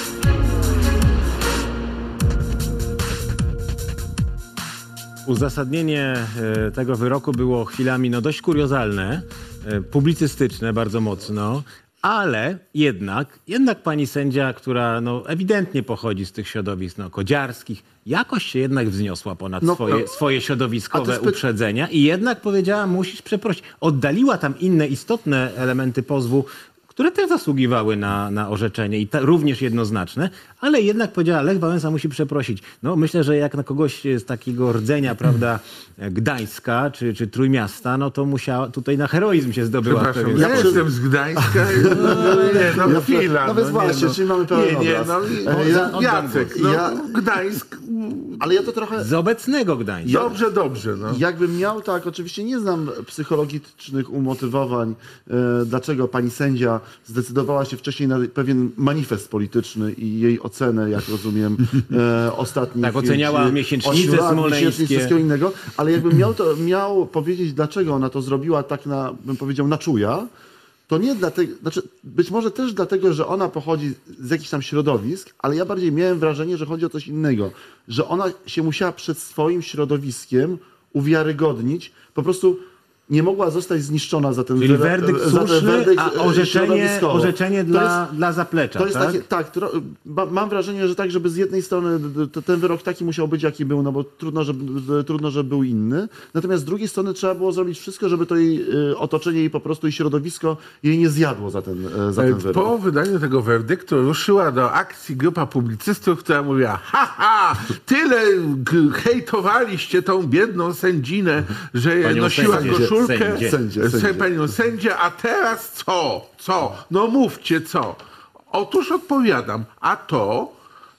Speaker 1: Uzasadnienie e, tego wyroku było chwilami no, dość kuriozalne, e, publicystyczne bardzo mocno, ale jednak, jednak pani sędzia, która no, ewidentnie pochodzi z tych środowisk no, kodziarskich, jakoś się jednak wzniosła ponad
Speaker 4: No,
Speaker 1: swoje,
Speaker 4: no,
Speaker 1: swoje
Speaker 4: a
Speaker 1: środowiskowe
Speaker 4: to jest py-
Speaker 1: uprzedzenia i jednak powiedziała, musisz przeprosić. Oddaliła tam inne istotne elementy pozwu, które też zasługiwały na, na orzeczenie i ta, również jednoznaczne, ale jednak powiedziała, Lech Wałęsa musi przeprosić. No myślę, że jak na kogoś z takiego rdzenia, prawda, Gdańska czy, czy Trójmiasta, no to musiała, tutaj na heroizm się zdobyła.
Speaker 6: Przepraszam,
Speaker 1: pewien
Speaker 6: ja
Speaker 1: sposób.
Speaker 6: jestem z Gdańska. No, nie, no chwila.
Speaker 4: No więc właśnie,
Speaker 6: nie,
Speaker 4: czyli mamy pełen
Speaker 6: Nie, nie,
Speaker 4: obraz.
Speaker 6: no,
Speaker 4: E, ja-
Speaker 6: no Jacek, no,
Speaker 4: ja-
Speaker 6: Gdańsk,
Speaker 4: Ale ja to trochę...
Speaker 1: Z obecnego Gdańska.
Speaker 6: dobrze, dobrze. No.
Speaker 4: Jakbym miał tak, oczywiście nie znam psychologicznych umotywowań, e, dlaczego pani sędzia zdecydowała się wcześniej na pewien manifest polityczny i jej ocenę, jak rozumiem, e, ostatnich...
Speaker 1: Tak, oceniała
Speaker 4: e,
Speaker 1: miesięcznice
Speaker 4: ośmiu lat,
Speaker 1: smoleńskie.
Speaker 4: miesięcznic, wszystkiego innego, ale jakbym miał, to, miał powiedzieć, dlaczego ona to zrobiła tak na, bym powiedział, na czuja, to nie dlatego, znaczy być może też dlatego, że ona pochodzi z jakichś tam środowisk, ale ja bardziej miałem wrażenie, że chodzi o coś innego, że ona się musiała przed swoim środowiskiem uwiarygodnić, po prostu nie mogła zostać zniszczona za ten
Speaker 1: Czyli
Speaker 4: wyro-
Speaker 1: werdykt
Speaker 4: za ten
Speaker 1: słuszny,
Speaker 4: werdykt,
Speaker 1: a
Speaker 4: e,
Speaker 1: orzeczenie,
Speaker 4: środowiskowy.
Speaker 1: orzeczenie
Speaker 4: To
Speaker 1: dla,
Speaker 4: jest-
Speaker 1: dla zaplecza,
Speaker 4: To jest
Speaker 1: tak?
Speaker 4: takie, tak, tro, ma, mam wrażenie, że tak, żeby z jednej strony d- d- ten wyrok taki musiał być, jaki był, no bo trudno, żeby, d- trudno, żeby był inny. Natomiast z drugiej strony trzeba było zrobić wszystko, żeby to jej y, otoczenie jej po prostu i środowisko jej nie zjadło za ten, e, za ten wyrok.
Speaker 6: Po wydaniu tego werdyktu ruszyła do akcji grupa publicystów, która mówiła, ha, ha, tyle g- hejtowaliście tą biedną sędzinę, że
Speaker 1: Panią
Speaker 6: nosiła
Speaker 1: sędzię,
Speaker 6: koszulkę,
Speaker 1: sędzię.
Speaker 4: Sędzię,
Speaker 6: se-
Speaker 4: sędzię.
Speaker 6: panią sędzię, a teraz co? Co? No mówcie co? Otóż odpowiadam, a to,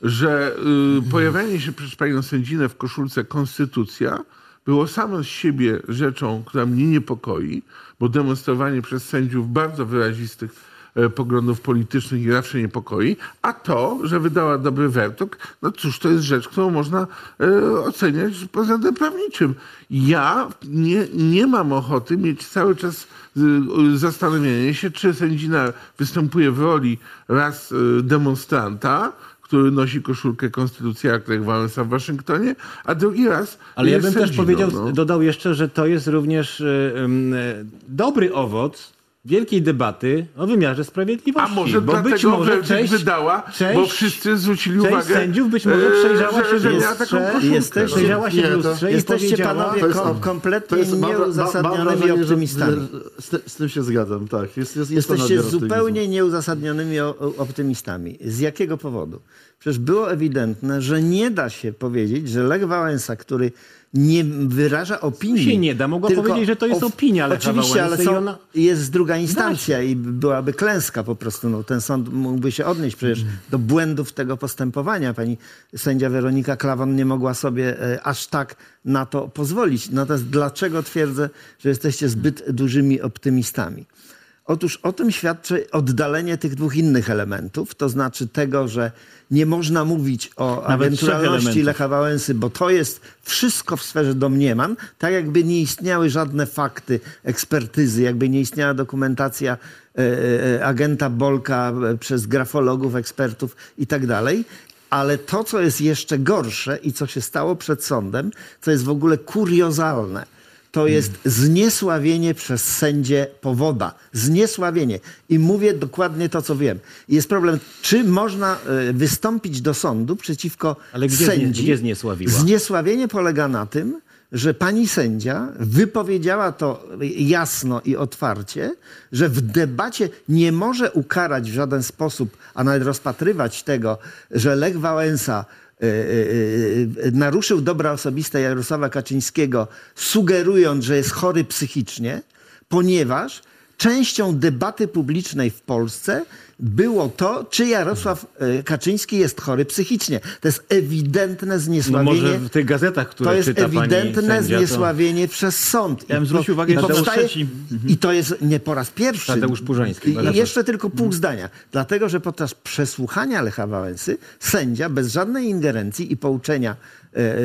Speaker 6: że y, pojawianie się przez panią sędzinę w koszulce Konstytucja było samo z siebie rzeczą, która mnie niepokoi, bo demonstrowanie przez sędziów bardzo wyrazistych e, poglądów politycznych ich zawsze niepokoi, a to, że wydała dobry werdykt, no cóż, to jest rzecz, którą można e, oceniać pod względem prawniczym. Ja nie, nie mam ochoty mieć cały czas y, zastanawianie się, czy sędzina występuje w roli raz y, demonstranta, który nosi koszulkę Konstytucja jak Lech Wałęsa w Waszyngtonie, a drugi raz
Speaker 1: Ale ja
Speaker 6: jest
Speaker 1: bym też
Speaker 6: sędziną,
Speaker 1: powiedział,
Speaker 6: no.
Speaker 1: dodał jeszcze, że to jest również y, y, dobry owoc wielkiej debaty o wymiarze sprawiedliwości.
Speaker 6: A może
Speaker 1: bo
Speaker 6: dlatego
Speaker 1: być może
Speaker 6: werdykt
Speaker 1: część,
Speaker 6: wydała,
Speaker 1: część,
Speaker 6: bo wszyscy zwrócili
Speaker 1: część
Speaker 6: uwagę,
Speaker 1: sędziów być może
Speaker 6: e,
Speaker 1: przejrzała
Speaker 6: że-
Speaker 1: się
Speaker 6: że
Speaker 1: w
Speaker 6: miała taką
Speaker 1: lustrze,
Speaker 6: koszulkę.
Speaker 2: Jesteście-
Speaker 1: przejrzała się
Speaker 4: Nie,
Speaker 1: w
Speaker 4: to
Speaker 1: lustrze i
Speaker 2: Jesteście
Speaker 1: powiedziała...
Speaker 2: panowie
Speaker 4: To jest-
Speaker 2: kom, kompletnie
Speaker 4: To jest, mam, mam, mam
Speaker 2: nieuzasadnionymi
Speaker 4: wrażenie, że,
Speaker 2: optymistami.
Speaker 4: że z, ty- z tym się zgadzam, tak. Jest, jest, jest to
Speaker 2: Jesteście
Speaker 4: nadmiar optymizmu.
Speaker 2: zupełnie nieuzasadnionymi o- o- optymistami. Z jakiego powodu? Przecież było ewidentne, że nie da się powiedzieć, że Lech Wałęsa, który nie wyraża opinii...
Speaker 1: się nie da. Mogła
Speaker 2: tylko
Speaker 1: powiedzieć, że to jest
Speaker 2: o-
Speaker 1: opinia Lecha
Speaker 2: Oczywiście, ale
Speaker 1: Wałęsy i
Speaker 2: są,
Speaker 1: ona-
Speaker 2: jest druga instancja i byłaby klęska po prostu. No, ten sąd mógłby się odnieść przecież do błędów tego postępowania. Pani sędzia Weronika Klawon nie mogła sobie e, aż tak na to pozwolić. Natomiast dlaczego twierdzę, że jesteście zbyt dużymi optymistami? Otóż o tym świadczy oddalenie tych dwóch innych elementów, to znaczy tego, że nie można mówić o
Speaker 5: Nawet trzech
Speaker 2: ewentualności
Speaker 5: elementów.
Speaker 2: Lecha Wałęsy, bo to jest wszystko w sferze domnieman, tak jakby nie istniały żadne fakty, ekspertyzy, jakby nie istniała dokumentacja e, e, agenta Bolka e, przez grafologów, ekspertów i tak dalej. Ale to, co jest jeszcze gorsze i co się stało przed sądem, co jest w ogóle kuriozalne, to jest zniesławienie przez sędzię Powoda. Zniesławienie. I mówię dokładnie to, co wiem. I jest problem, czy można e, wystąpić do sądu przeciwko
Speaker 1: Ale gdzie,
Speaker 2: sędzi.
Speaker 1: znie, gdzie zniesławiła?
Speaker 2: Zniesławienie polega na tym, że pani sędzia wypowiedziała to jasno i otwarcie, że w debacie nie może ukarać w żaden sposób, a nawet rozpatrywać tego, że Lech Wałęsa e, e, e, naruszył dobra osobiste Jarosława Kaczyńskiego, sugerując, że jest chory psychicznie, ponieważ częścią debaty publicznej w Polsce było to, czy Jarosław e, Kaczyński jest chory psychicznie. To jest ewidentne
Speaker 1: No
Speaker 2: zniesławienie.
Speaker 1: może w tych gazetach, które
Speaker 2: To jest
Speaker 1: czyta pani
Speaker 2: ewidentne
Speaker 1: sędzia, to...
Speaker 2: zniesławienie przez sąd.
Speaker 5: Ja bym
Speaker 2: I
Speaker 5: zwrócił
Speaker 2: to-
Speaker 5: uwagę
Speaker 2: i
Speaker 5: jeszcze na
Speaker 2: powstaje-
Speaker 5: trzeci.
Speaker 2: I to jest nie po raz pierwszy.
Speaker 1: Tadeusz Purzański,
Speaker 2: I,
Speaker 1: bardzo
Speaker 2: I jeszcze tylko pół zdania. Dlatego, że podczas przesłuchania Lecha Wałęsy sędzia bez żadnej ingerencji i pouczenia e, e,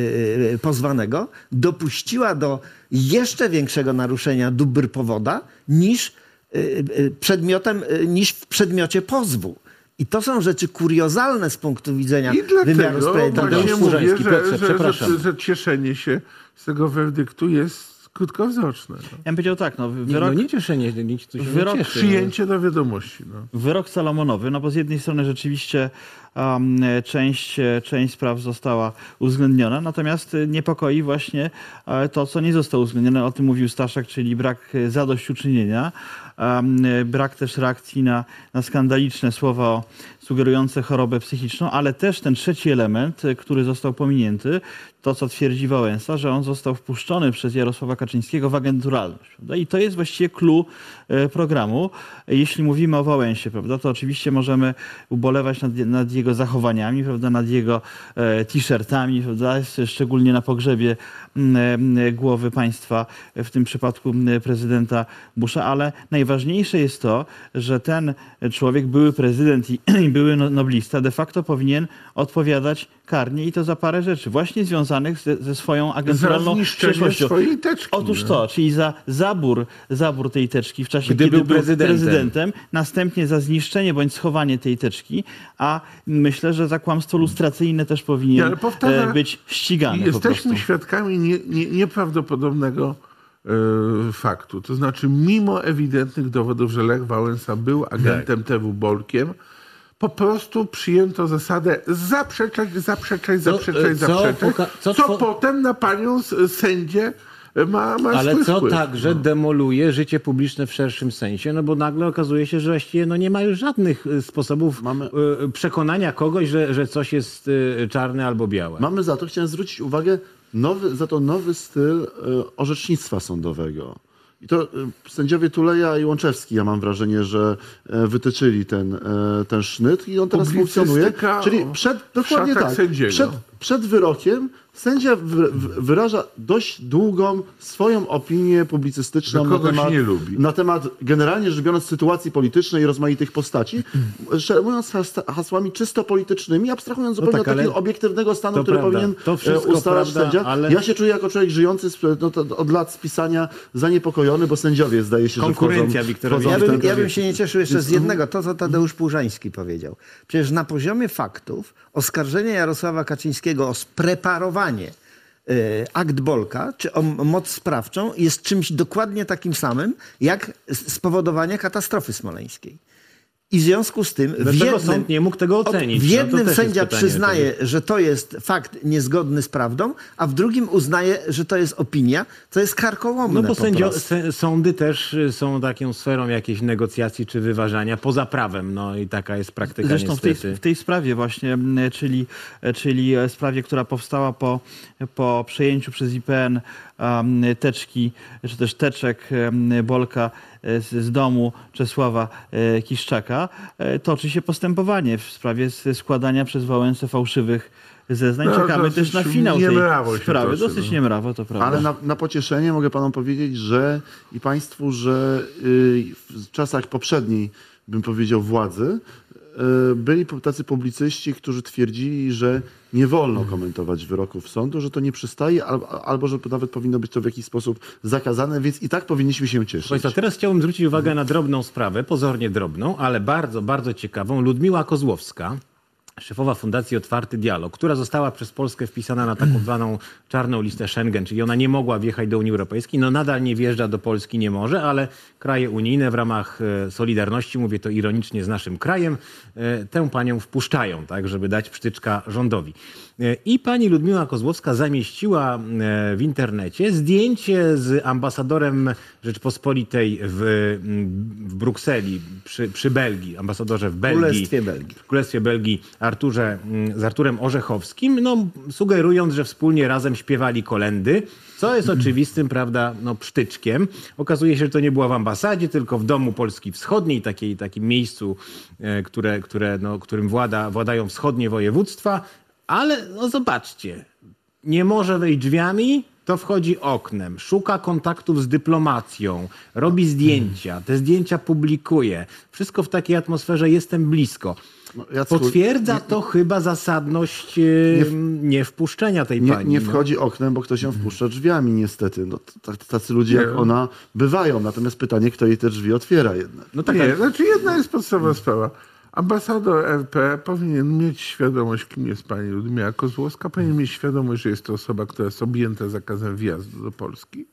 Speaker 2: e, pozwanego dopuściła do jeszcze większego naruszenia dóbr Powoda niż, e, e, przedmiotem, e, niż w przedmiocie pozwu. I to są rzeczy kuriozalne z punktu widzenia
Speaker 6: I
Speaker 2: wymiaru
Speaker 6: dlatego
Speaker 2: sprawiedliwości.
Speaker 6: właśnie mówię, że,
Speaker 5: Piotrze,
Speaker 6: że, że,
Speaker 5: przepraszam.
Speaker 6: że cieszenie się z tego werdyktu jest krótkowzroczne. No.
Speaker 5: Ja bym powiedział tak, no,
Speaker 1: Nie,
Speaker 5: wyrok,
Speaker 1: no nie cieszenie, nic tu się
Speaker 5: wyrok
Speaker 1: nie cieszy.
Speaker 6: Przyjęcie do wiadomości. No.
Speaker 5: wyrok Salomonowy, no bo z jednej strony rzeczywiście um, część, część spraw została uwzględniona, natomiast niepokoi właśnie e, to, co nie zostało uwzględnione, o tym mówił Staszek, czyli brak zadośćuczynienia, um, brak też reakcji na, na skandaliczne słowa sugerujące chorobę psychiczną, ale też ten trzeci element, który został pominięty, to co twierdzi Wałęsa, że on został wpuszczony przez Jarosława Kaczyńskiego w agenturalność. Prawda? I to jest właściwie clou e, programu. Jeśli mówimy o Wałęsie, prawda, to oczywiście możemy ubolewać nad, nad jego zachowaniami, prawda, nad jego e, t-shirtami, prawda, szczególnie na pogrzebie m, m, głowy państwa, w tym przypadku m, prezydenta Busha, ale najważniejsze jest to, że ten człowiek, były prezydent i, i były no- noblista, de facto powinien odpowiadać karnie i to za parę rzeczy, właśnie związanych ze, ze swoją
Speaker 6: Za
Speaker 5: agenturalną
Speaker 6: zniszczenie
Speaker 5: przeszłością.
Speaker 6: swojej teczki.
Speaker 5: Otóż
Speaker 6: no.
Speaker 5: to, czyli za zabór, zabór tej teczki w czasie,
Speaker 1: Gdy
Speaker 5: kiedy
Speaker 1: był
Speaker 5: był
Speaker 1: prezydentem.
Speaker 5: prezydentem, następnie za zniszczenie bądź schowanie tej teczki, a myślę, że za kłamstwo lustracyjne też
Speaker 6: Nie,
Speaker 5: powinien
Speaker 6: ale powtarzam,
Speaker 5: e, być ścigany po prostu.
Speaker 6: Jesteśmy świadkami nie, nie, nieprawdopodobnego e, faktu. To znaczy, mimo ewidentnych dowodów, że Lech Wałęsa był agentem T W Bolkiem, po prostu przyjęto zasadę zaprzeczać, zaprzeczać, zaprzeczać,
Speaker 1: co
Speaker 6: zaprzeczać,
Speaker 1: poka- co
Speaker 6: co
Speaker 1: two-
Speaker 6: potem na panią s- sędzię ma, ma
Speaker 1: Ale
Speaker 6: swój
Speaker 1: co
Speaker 6: wpływ.
Speaker 1: także demoluje życie publiczne w szerszym sensie, no bo nagle okazuje się, że właściwie no nie ma już żadnych y, sposobów
Speaker 4: Mamy-
Speaker 1: y, przekonania kogoś, że, że coś jest y, czarne albo białe.
Speaker 4: Mamy za to, chciałem zwrócić uwagę, nowy, za to nowy styl e, orzecznictwa sądowego. I to e, sędziowie Tuleja i Łączewski, ja mam wrażenie, że e, wytyczyli ten, e, ten sznyt i on teraz
Speaker 6: Publicystyka
Speaker 4: funkcjonuje. Czyli
Speaker 6: o-
Speaker 4: przed,
Speaker 6: w
Speaker 4: dokładnie
Speaker 6: szatach
Speaker 4: tak,
Speaker 6: sędziego.
Speaker 4: przed, przed wyrokiem sędzia wy, wy, wyraża dość długą swoją opinię publicystyczną
Speaker 6: Że
Speaker 4: na
Speaker 6: kogoś
Speaker 4: temat,
Speaker 6: nie lubi.
Speaker 4: na temat, generalnie rzecz biorąc, sytuacji politycznej i rozmaitych postaci, szermując has- hasłami czysto politycznymi, abstrahując zupełnie
Speaker 1: tak,
Speaker 4: od takiego
Speaker 1: ale
Speaker 4: obiektywnego stanu,
Speaker 1: to
Speaker 4: który
Speaker 1: prawda.
Speaker 4: powinien
Speaker 1: To wszystko
Speaker 4: e, ustalać
Speaker 1: prawda,
Speaker 4: sędzia.
Speaker 1: ale-
Speaker 4: Ja się czuję jako człowiek żyjący z, no, to, od lat z pisania zaniepokojony, bo sędziowie zdaje się,
Speaker 1: Konkurencja
Speaker 4: że
Speaker 1: Wiktorowi
Speaker 4: wchodzą,
Speaker 2: Ja
Speaker 4: wchodzą
Speaker 2: bym,
Speaker 4: w ten
Speaker 2: ja bym się nie cieszył jeszcze z
Speaker 4: Więc-
Speaker 2: jednego, to co Tadeusz Płużański powiedział. Przecież na poziomie faktów oskarżenie Jarosława Kaczyńskiego o spreparowanie e, akt Bolka, czy o m- moc sprawczą jest czymś dokładnie takim samym, jak s- spowodowanie katastrofy smoleńskiej. I w związku z tym w
Speaker 1: Dlaczego
Speaker 2: jednym,
Speaker 1: sąd nie mógł tego ocenić?
Speaker 2: w
Speaker 1: No to
Speaker 2: jednym
Speaker 1: też jest
Speaker 2: sędzia
Speaker 1: pytanie
Speaker 2: przyznaje, że to jest fakt niezgodny z prawdą, a w drugim uznaje, że to jest opinia, to jest karkołomne
Speaker 1: No bo
Speaker 2: po
Speaker 1: sędzio,
Speaker 2: prostu.
Speaker 1: sę- sądy też y, są taką sferą jakiejś negocjacji czy wyważania poza prawem. No i taka jest praktyka
Speaker 5: Zresztą w tej,
Speaker 1: niestety.
Speaker 5: w tej sprawie właśnie, m, czyli, czyli sprawie, która powstała po, po przejęciu przez I P N um, teczki, czy też teczek um, Bolka z, z domu Czesława e, Kiszczaka, e, toczy się postępowanie w sprawie s- składania przez Wałęsę fałszywych zeznań.
Speaker 6: No,
Speaker 5: Czekamy
Speaker 6: dosyć
Speaker 5: też na finał tej
Speaker 6: niemrawo się
Speaker 5: sprawy.
Speaker 6: toczy,
Speaker 5: Dosyć
Speaker 6: no.
Speaker 5: niemrawo, to prawda.
Speaker 4: Ale na, na pocieszenie mogę panom powiedzieć, że i państwu, że y, w czasach poprzedniej, bym powiedział, władzy, y, byli pu- tacy publicyści, którzy twierdzili, że nie wolno komentować wyroków sądu, że to nie przystaje, albo, albo że nawet powinno być to w jakiś sposób zakazane, więc i tak powinniśmy się cieszyć.
Speaker 1: Państwa, teraz chciałbym zwrócić uwagę na drobną sprawę, pozornie drobną, ale bardzo, bardzo ciekawą. Ludmiła Kozłowska, szefowa Fundacji Otwarty Dialog, która została przez Polskę wpisana na taką zwaną czarną listę Schengen, czyli ona nie mogła wjechać do Unii Europejskiej. No nadal nie wjeżdża do Polski, nie może, ale kraje unijne w ramach e, solidarności, mówię to ironicznie z naszym krajem, e, tę panią wpuszczają, tak, żeby dać psztyczka rządowi. E, I pani Ludmiła Kozłowska zamieściła e, w internecie zdjęcie z ambasadorem Rzeczpospolitej w, w Brukseli, przy, przy Belgii, ambasadorze w Belgii.
Speaker 2: Królestwie Belgii.
Speaker 1: W Królestwie Belgii Arturze, z Arturem Orzechowskim, no, sugerując, że wspólnie razem śpiewali kolędy, co jest oczywistym, prawda, no, psztyczkiem. Okazuje się, że to nie było w ambasadzie, tylko w Domu Polski Wschodniej, takiej, takim miejscu, e, które, które, no, którym włada, władają wschodnie województwa. Ale no, zobaczcie, nie może wejść drzwiami, to wchodzi oknem, szuka kontaktów z dyplomacją, robi zdjęcia, te zdjęcia publikuje. Wszystko w takiej atmosferze jestem blisko.
Speaker 4: No, Jacku,
Speaker 1: Potwierdza
Speaker 4: nie-
Speaker 1: to chyba zasadność e, nie wpuszczenia tej
Speaker 4: Nie,
Speaker 1: pani.
Speaker 4: nie
Speaker 1: no.
Speaker 4: wchodzi oknem, bo ktoś ją wpuszcza drzwiami, niestety. No, t- t- tacy ludzie jak
Speaker 6: Nie.
Speaker 4: ona bywają. Natomiast pytanie, kto jej te drzwi otwiera jednak.
Speaker 1: No tak,
Speaker 6: Nie,
Speaker 1: ale
Speaker 6: znaczy jedna jest podstawowa sprawa. ambasador R P powinien mieć świadomość, kim jest pani Ludmiła Kozłowska, powinien mieć świadomość, że jest to osoba, która jest objęta zakazem wjazdu do Polski.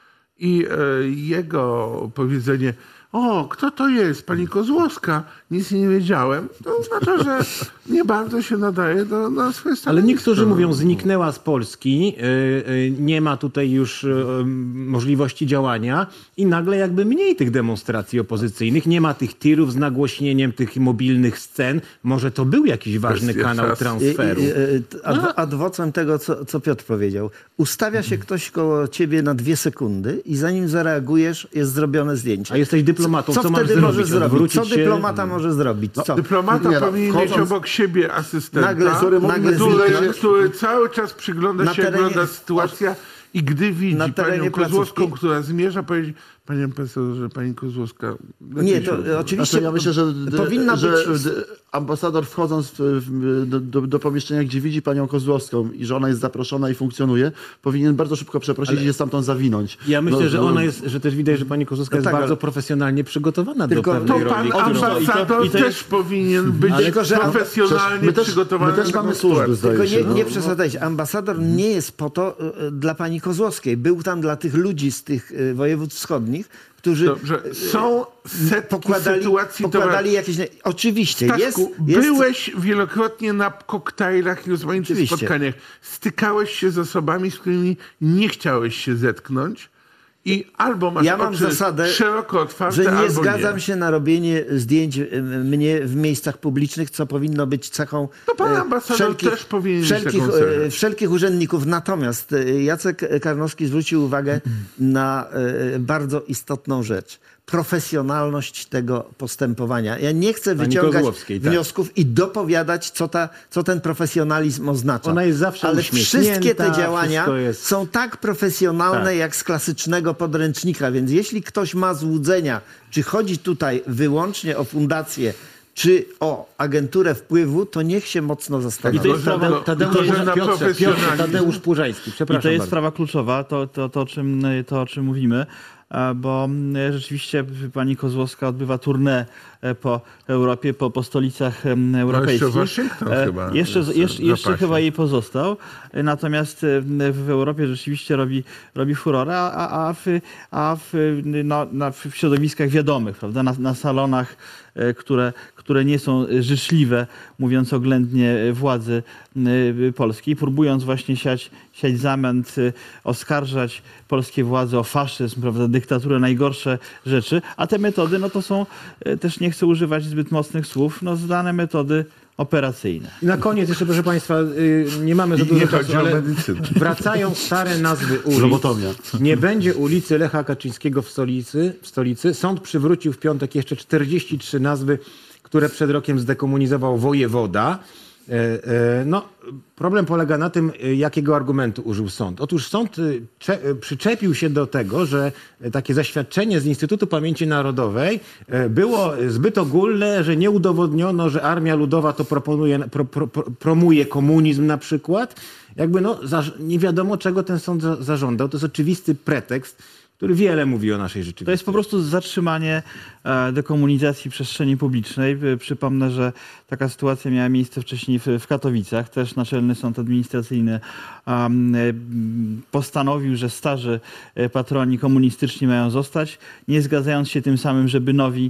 Speaker 6: I e, jego powiedzenie, o, kto to jest? Pani Kozłowska? Nic nie wiedziałem. To oznacza, że nie bardzo się nadaje do, na swoje stanowisko.
Speaker 1: Ale niektórzy mówią, zniknęła z Polski, yy, yy, nie ma tutaj już yy, możliwości działania i nagle jakby mniej tych demonstracji opozycyjnych, nie ma tych tirów z nagłośnieniem tych mobilnych scen. Może to był jakiś ważny
Speaker 6: Kwestia
Speaker 1: kanał
Speaker 6: czasu.
Speaker 1: transferu.
Speaker 2: I, i, i, ad, adwocem tego, co, co Piotr powiedział. Ustawia się ktoś koło ciebie na dwie sekundy i zanim zareagujesz, jest zrobione zdjęcie.
Speaker 1: A jesteś dyplomatą,
Speaker 2: co,
Speaker 1: co
Speaker 2: co
Speaker 1: masz
Speaker 2: wtedy
Speaker 1: zrobić?
Speaker 2: możesz zrobić?
Speaker 1: Odwrócić
Speaker 2: Co
Speaker 1: się?
Speaker 2: dyplomata może zrobić? Co?
Speaker 6: Dyplomata
Speaker 4: Nie, no,
Speaker 6: powinien
Speaker 4: wchodząc-
Speaker 6: mieć obok siebie asystenta,
Speaker 2: Nagle-
Speaker 6: który,
Speaker 2: nagle
Speaker 6: który,
Speaker 2: zniknąć.
Speaker 6: który cały czas przygląda
Speaker 2: Na
Speaker 6: się, jak
Speaker 2: terenie-
Speaker 6: wygląda sytuacja i gdy widzi
Speaker 2: na terenie
Speaker 6: panią Kozłowską,
Speaker 2: placówki.
Speaker 6: która zmierza, powiedzieć, panie ambasadorze, pani Kozłowska...
Speaker 2: Nie, to
Speaker 6: lepiej się-
Speaker 2: oczywiście
Speaker 4: Znaczy, ja myślę, że,
Speaker 2: powinna
Speaker 4: że
Speaker 2: być...
Speaker 4: d- ambasador wchodząc w, w, do, do, do pomieszczenia, gdzie widzi panią Kozłowską i że ona jest zaproszona i funkcjonuje, powinien bardzo szybko przeprosić i się stamtąd zawinąć.
Speaker 1: Ja myślę,
Speaker 4: No,
Speaker 1: że
Speaker 4: no,
Speaker 1: ona jest, że też widać, że pani Kozłowska
Speaker 2: No
Speaker 1: jest
Speaker 2: tak,
Speaker 1: bardzo
Speaker 2: ale-
Speaker 1: profesjonalnie przygotowana
Speaker 2: Tylko-
Speaker 1: do
Speaker 6: To
Speaker 1: pewnej
Speaker 6: pan
Speaker 1: roli. którą-
Speaker 6: ambasador
Speaker 5: i to
Speaker 6: też
Speaker 5: jest-
Speaker 6: powinien być
Speaker 2: Ale tylko, że-
Speaker 6: profesjonalnie
Speaker 4: My też-
Speaker 6: przygotowany
Speaker 4: my też
Speaker 6: na taką
Speaker 4: mamy służby,
Speaker 6: sytuację.
Speaker 4: zdaje
Speaker 2: Tylko
Speaker 4: się,
Speaker 2: nie,
Speaker 4: no.
Speaker 2: nie przesadzajcie. Ambasador nie jest po to y, dla pani Kozłowskiej. Był tam dla tych ludzi z tych y, województw wschodnich, którzy
Speaker 6: Dobrze, są setki
Speaker 2: pokładali,
Speaker 6: sytuacji...
Speaker 2: pokładali jakieś... Oczywiście, jest,
Speaker 6: Staszku,
Speaker 2: jest...
Speaker 6: byłeś wielokrotnie na koktajlach i rozmaitych
Speaker 2: Oczywiście.
Speaker 6: spotkaniach. Stykałeś się z osobami, z którymi nie chciałeś się zetknąć i albo masz
Speaker 2: Ja mam
Speaker 6: oczy
Speaker 2: zasadę,
Speaker 6: szeroko otwarte,
Speaker 2: że nie
Speaker 6: albo
Speaker 2: zgadzam
Speaker 6: nie.
Speaker 2: się na robienie zdjęć y, mnie w miejscach publicznych, co powinno być cechą
Speaker 6: To pan
Speaker 2: y,
Speaker 6: ambasador też powinien mieć
Speaker 2: wszelkich,
Speaker 6: taką cechę.
Speaker 2: y, wszelkich urzędników. Natomiast y, Jacek Karnowski zwrócił uwagę na y, bardzo istotną rzecz. Profesjonalność tego postępowania. Ja nie chcę
Speaker 1: Pani
Speaker 2: wyciągać
Speaker 1: Kozłowskiej, tak.
Speaker 2: wniosków i dopowiadać, co, ta, co ten profesjonalizm oznacza.
Speaker 1: Ona jest zawsze
Speaker 2: Ale
Speaker 1: uśmiechnięta,
Speaker 2: wszystkie te działania
Speaker 1: wszystko jest-
Speaker 2: są tak profesjonalne,
Speaker 1: Tak.
Speaker 2: jak z klasycznego podręcznika. Więc jeśli ktoś ma złudzenia, czy chodzi tutaj wyłącznie o fundację, czy o agenturę wpływu, to niech się mocno
Speaker 5: I
Speaker 2: zastanowi.
Speaker 5: to jest
Speaker 6: Może
Speaker 5: sprawa-
Speaker 6: na-
Speaker 1: Tadeusz,
Speaker 6: Tylko, że
Speaker 1: Piotrze,
Speaker 6: na
Speaker 1: Piotrze, Piotrze,
Speaker 6: profesjonalizm.
Speaker 1: Tadeusz Płużański,
Speaker 5: I
Speaker 1: przepraszam
Speaker 5: to jest
Speaker 1: bardzo.
Speaker 5: sprawa kluczowa, to, to, to, o czym, to o czym mówimy, a, bo mm, rzeczywiście pani Kozłowska odbywa tournée e, po Europie, po, po stolicach em, europejskich.
Speaker 6: Waszyngton
Speaker 5: E,
Speaker 6: chyba
Speaker 5: Jeszcze,
Speaker 6: jest
Speaker 5: jeszcze,
Speaker 6: w
Speaker 5: jeszcze
Speaker 6: zapasie.
Speaker 5: chyba jej pozostał, E, natomiast e, w Europie rzeczywiście robi, robi furorę, a, a, a, w, a w, no, na, w środowiskach wiadomych, prawda, na, na salonach, e, które, które nie są życzliwe, mówiąc oględnie, władzy e, polskiej, próbując właśnie siać, siać zamęt, e, oskarżać polskie władze o faszyzm, prawda, dyktaturę, najgorsze rzeczy, a te metody, no to są, e, też nie chcę używać zbyt mocnych słów, no zdane metody operacyjne.
Speaker 1: I na koniec jeszcze, proszę państwa, y, nie mamy za
Speaker 6: I
Speaker 1: dużo
Speaker 6: nie
Speaker 1: czasu,
Speaker 6: chodzi o
Speaker 1: ale
Speaker 6: medycynę.
Speaker 1: wracają stare nazwy ulic.
Speaker 4: Lobotomia.
Speaker 1: Nie będzie ulicy Lecha Kaczyńskiego w stolicy, w stolicy. Sąd przywrócił w piątek jeszcze czterdzieści trzy nazwy, które przed rokiem zdekomunizował wojewoda. E, e, No, problem polega na tym, e, jakiego argumentu użył sąd. Otóż sąd e, cze- e, przyczepił się do tego, że e, takie zaświadczenie z Instytutu Pamięci Narodowej e, było zbyt ogólne, że nie udowodniono, że Armia Ludowa to proponuje, pro, pro, pro, promuje komunizm na przykład. Jakby no, zaż- nie wiadomo, czego ten sąd za- zażądał. To jest oczywisty pretekst, który wiele mówi o naszej rzeczywistości.
Speaker 5: To jest po prostu zatrzymanie e, dekomunizacji przestrzeni publicznej. E, Przypomnę, że taka sytuacja miała miejsce wcześniej w, w Katowicach. Też Naczelny Sąd Administracyjny um, e, postanowił, że starzy e, patroni komunistyczni mają zostać, nie zgadzając się tym samym, żeby nowi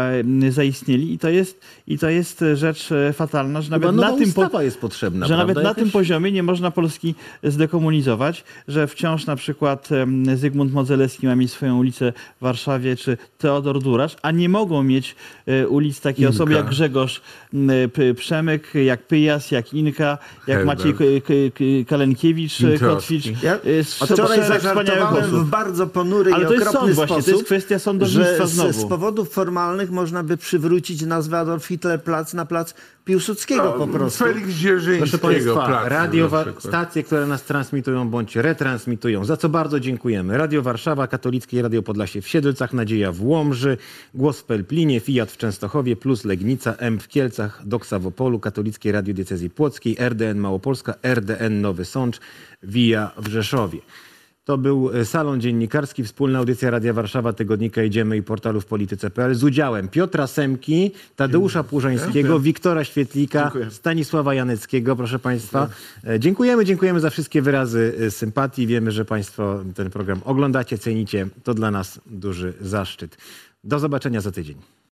Speaker 5: e, zaistnieli. I to jest, i to jest rzecz e, fatalna, że
Speaker 1: Chyba
Speaker 5: nawet
Speaker 1: nowa
Speaker 5: na tym po-
Speaker 1: ustawa jest potrzebna,
Speaker 5: że
Speaker 1: prawda?
Speaker 5: nawet na
Speaker 1: Jakaś?
Speaker 5: tym poziomie nie można Polski zdekomunizować, że wciąż na przykład em, Zygmunt Modzelewski ma mieć swoją ulicę w Warszawie, czy Teodor Durasz, a nie mogą mieć e, ulic takie
Speaker 6: Inka.
Speaker 5: osoby jak Grzegorz m, P- Przemyk, jak Pyjas, jak Inka, jak
Speaker 6: Herbert.
Speaker 5: Maciej K- K- K- Kalenkiewicz, e,
Speaker 6: Introwski.
Speaker 5: Kotwicz.
Speaker 2: Ja
Speaker 5: E, s-
Speaker 2: wczoraj
Speaker 5: szereg wspaniałych
Speaker 2: zażartowałem
Speaker 5: posłów.
Speaker 2: w bardzo ponury
Speaker 5: Ale
Speaker 2: i
Speaker 5: to jest
Speaker 2: okropny
Speaker 5: sąd właśnie, to
Speaker 2: sposób,
Speaker 5: jest kwestia sądownictwa
Speaker 2: że z,
Speaker 5: znowu.
Speaker 2: z powodów formalnych można by przywrócić nazwę Adolf Hitler Plac na plac Piłsudskiego po prostu.
Speaker 6: Felix
Speaker 1: Proszę
Speaker 6: Dzierżyńskiego.
Speaker 1: Państwa,
Speaker 6: plac
Speaker 1: radio,
Speaker 6: na
Speaker 1: wa-
Speaker 6: przykład.
Speaker 1: stacje, które nas transmitują bądź retransmitują, za co bardzo dziękujemy. Radio Warszawa, Katolickie Radio Podlasie w Siedlcach, Nadzieja w Łomży, Głos w Pelplinie, Fiat w Częstochowie, Plus Legnica, M w Kielcach, Doksa w Opolu, Katolickie Radio Diecezji Płockiej, R D N Małopolska, R D N Nowy Sącz, Via w Rzeszowie. To był Salon Dziennikarski, wspólna audycja Radia Warszawa, Tygodnika Idziemy i portalu w polityce kropka p l z udziałem Piotra Semki, Tadeusza Płużańskiego, Wiktora Świetlika,
Speaker 4: Dziękuję.
Speaker 1: Stanisława Janeckiego, proszę Państwa. E, Dziękujemy, dziękujemy za wszystkie wyrazy e, sympatii. Wiemy, że Państwo ten program oglądacie, cenicie. To dla nas duży zaszczyt. Do zobaczenia za tydzień.